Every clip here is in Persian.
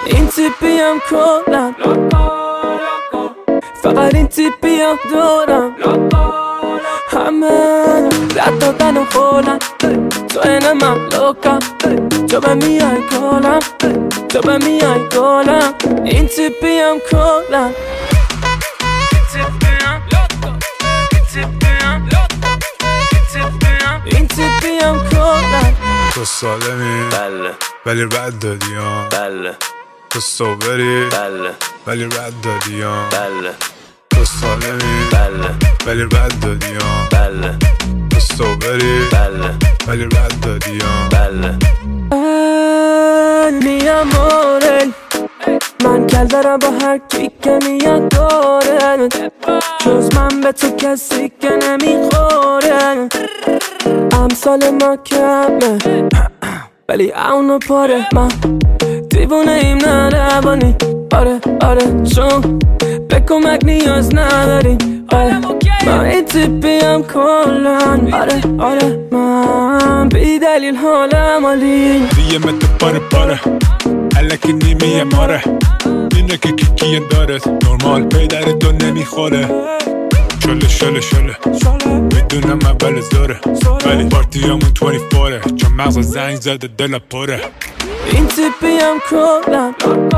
این تیپیم کلم، فقط این تیپیم دورم، همه رد دادن و خولم، تو اینه من لوکم، تو به میای گلم، تو به میای گلم. این تیپیم کلم، این تیپیم کلم. تو سالمی بله ولی رد دادی ها، بله تو صبری بله ولی رد دادی ها، بله تو سالمی بله ولی رد دادی ها، بله تو صبری بله ولی رد دادی ها. بله. می amore، من کل دارم با هر کی که میاد دوره، جز من به تو کسی که نمیخوره. امثال ما کمه ولی اونو پاره، من دیوونه ایم نه روانی. آره آره چون به کمک نیاز نداریم. آره من این تیپیم کلن. آره آره من بی دلیل حالم عالی. دیگه متو پاره پاره الکی نیمیه ماره، اینه که کیکیه دارد نرمال پیدر دو نمیخوره. شله شله شله میدونم اول زوره ولی پارتی همون 24 چون مغز زنگ زده دل پره. این تیپیم کلم،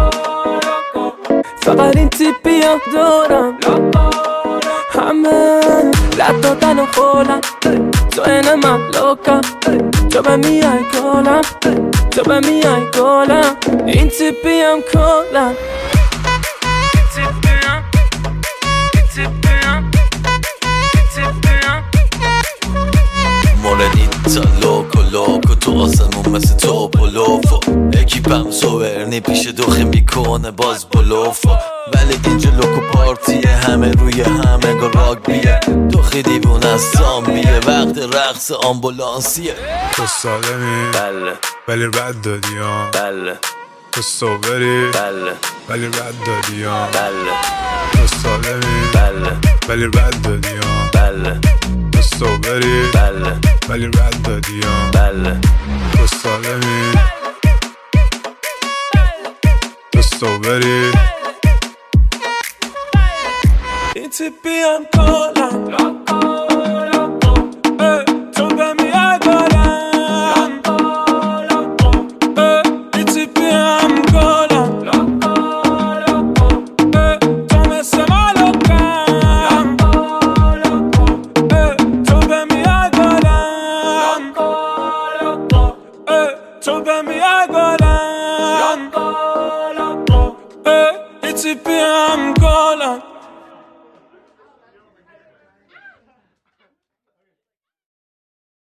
فقط این تیپیم دورم، همه رد دادن و خولم، تو اینه من لوکم، تو به میای گلم، تو به میای گلم. این تیپیم کلم، مورنیتا لوکو لوکو تو آسمون مثل تو پلوفو، اکیپم سوورنی پیش دوخی میکنه باز بلوفو، ولی اینجا لوکو پارتیه همه روی همه گا راگبیه، دوخی دیوونه از زامبیه وقت رقص آمبولانسیه. تو سالمی بله ولی رد دادی ها، بله تو صبری بله ولی رد دادی ها، بله تو سالمی بله ولی رد دادی ها، بله تو صبری بله ولی رد دادی ها، بله تو سالمی تو صبری. این تیپیم کلم، تو به میای گلم، این تیپیم کلم، تو مثل مالکم، تو به میای گلم، تو به میای گلم، این تیپیم کلم.